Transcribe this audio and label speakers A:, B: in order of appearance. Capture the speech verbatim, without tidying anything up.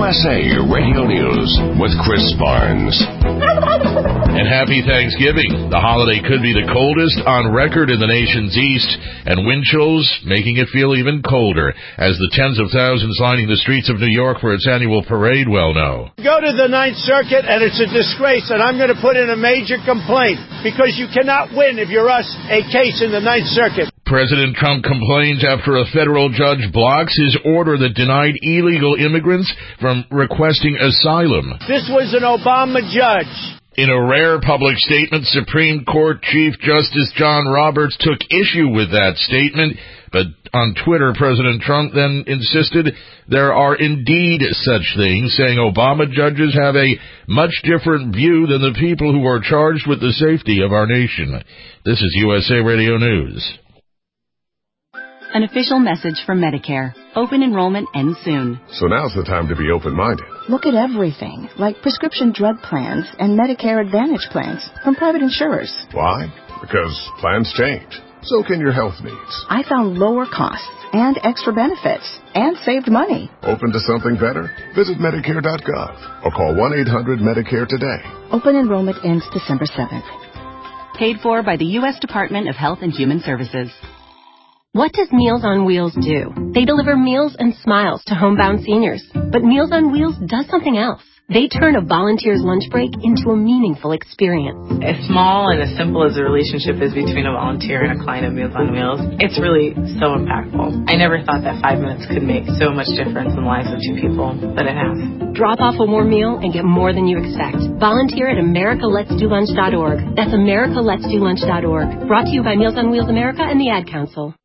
A: S A Radio News with Chris Barnes.
B: And happy Thanksgiving. The holiday could be the coldest on record in the nation's east, and wind chills making it feel even colder, as the tens of thousands lining the streets of New York for its annual parade well know.
C: Go to the Ninth Circuit, and it's a disgrace, and I'm going to put in a major complaint, because you cannot win if you're us a case in the Ninth Circuit.
B: President Trump complains after a federal judge blocks his order that denied illegal immigrants from requesting asylum.
C: This was an Obama judge.
B: In a rare public statement, Supreme Court Chief Justice John Roberts took issue with that statement, but on Twitter, President Trump then insisted there are indeed such things, saying Obama judges have a much different view than the people who are charged with the safety of our nation. This is U S A Radio News.
D: An official message from Medicare. Open enrollment ends soon.
E: So now's the time to be open-minded.
F: Look at everything, like prescription drug plans and Medicare Advantage plans from private insurers.
E: Why? Because plans change. So can your health needs.
F: I found lower costs and extra benefits and saved money.
E: Open to something better? Visit Medicare dot gov or call one eight hundred Medicare today.
F: Open enrollment ends December seventh.
D: Paid for by the U S Department of Health and Human Services.
G: What does Meals on Wheels do? They deliver meals and smiles to homebound seniors. But Meals on Wheels does something else. They turn a volunteer's lunch break into a meaningful experience.
H: As small and as simple as the relationship is between a volunteer and a client of Meals on Wheels, it's really so impactful. I never thought that five minutes could make so much difference in the lives of two people, but it has.
G: Drop off a warm meal and get more than you expect. Volunteer at America Let's Do Lunch dot org. That's America Let's Do Lunch dot org. Brought to you by Meals on Wheels America and the Ad Council.